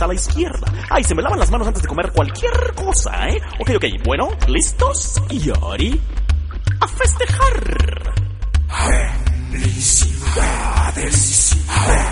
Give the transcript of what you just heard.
a la izquierda. Ay, se me lavan las manos antes de comer cualquier cosa, ¿eh? Ok, bueno, ¿listos? Y Ari, a festejar. Felicidades.